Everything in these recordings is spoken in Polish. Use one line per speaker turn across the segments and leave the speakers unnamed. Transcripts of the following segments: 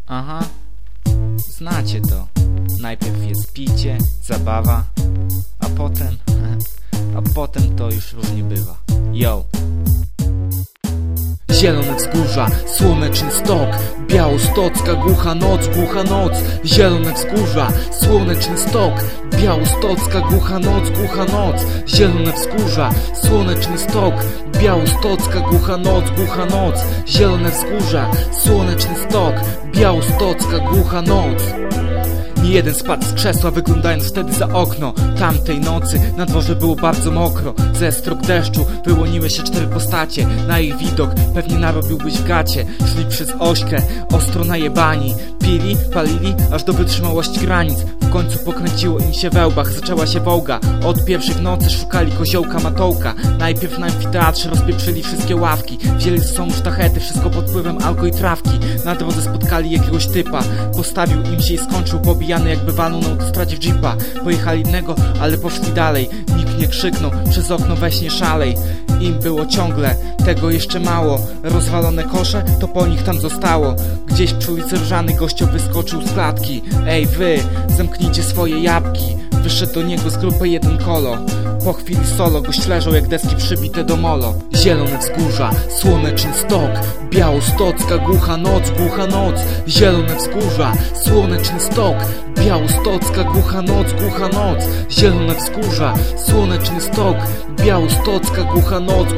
Aha, znacie to. Najpierw jest picie, zabawa, a potem to już różnie bywa. Yo!
Zielone wzgórza, słoneczny stok, białostocka głucha noc, zielone wzgórza, słoneczny stok, białostocka głucha noc, zielone wzgórza, słoneczny stok, białostocka głucha noc, zielone wzgórza, słoneczny stok, białostocka głucha noc. Nie jeden spadł z krzesła, wyglądając wtedy za okno. Tamtej nocy na dworze było bardzo mokro. Ze strop deszczu wyłoniły się 4 postacie. Na ich widok pewnie narobiłbyś w gacie. Szli przez ośkę, ostro najebani. Pili, palili, aż do wytrzymałości granic. W końcu pokręciło im się we łbach, zaczęła się wołga. Od pierwszych nocy szukali koziołka matołka. Najpierw na amfiteatrze rozpieprzyli wszystkie ławki. Wzięli ze sobą sztachety, wszystko pod wpływem alko i trawki. Na drodze spotkali jakiegoś typa. Postawił im się i skończył pobijany, jakby walnął na autostradzie w jeepa. Pojechali innego, ale poszli dalej. Nikt nie krzyknął, przez okno weź nie szalej. Im było ciągle, tego jeszcze mało. Rozwalone kosze, to po nich tam zostało. Gdzieś przy ulicy Różany gościu wyskoczył z klatki. Ej wy, zamknijcie swoje jabłki. Wyszedł do niego z grupy jeden kolo. Po chwili solo, gość leżał jak deski przybite do molo. Zielone wzgórza, słoneczny stok, białostocka głucha noc, zielone wzgórza, słoneczny stok, białostocka głucha noc, zielone wzgórza, słoneczny stok, białostocka głucha noc,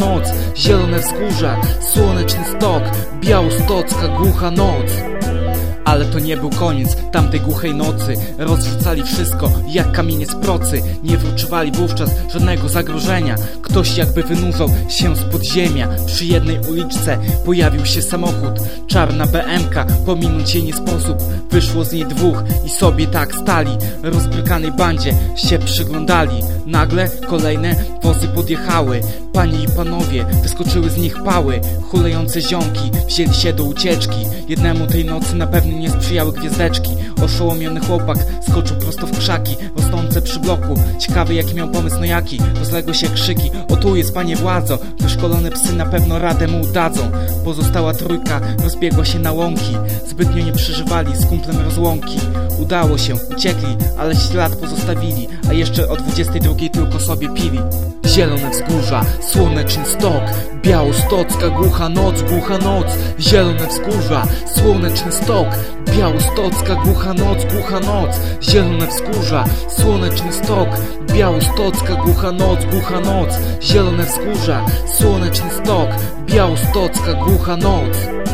zielone wzgórza, słoneczny stok, białostocka głucha noc. Ale to nie był koniec tamtej głuchej nocy. Rozrzucali wszystko jak kamienie z procy. Nie wyczuwali wówczas żadnego zagrożenia. Ktoś jakby wynurzał się z podziemia. Przy jednej uliczce pojawił się samochód. Czarna BM-ka, pominąć jej nie sposób. Wyszło z niej 2 i sobie tak stali. Rozbrykanej bandzie się przyglądali. Nagle kolejne wozy podjechały. Panie i panowie, wyskoczyły z nich pały. Hulejące ziomki wzięli się do ucieczki. Jednemu tej nocy na pewno nie sprzyjały gwiazdeczki. Oszołomiony chłopak skoczył prosto w krzaki rosnące przy bloku. Ciekawy jaki miał pomysł, no jaki? Rozległy się krzyki: o tu jest panie władzo. Wyszkolone psy na pewno radę mu dadzą. Pozostała trójka rozbiegła się na łąki. Zbytnio nie przeżywali z kumplem rozłąki. Udało się, uciekli, ale ślad pozostawili. A jeszcze o 22 tylko sobie pili. Zielone wzgórza, słoneczny stok, białostocka głucha noc, zielone wzgórza, słoneczny stok, białostocka głucha noc, zielone wzgórza, słoneczny stok, białostocka głucha noc, zielone wzgórza, słoneczny stok, białostocka głucha noc.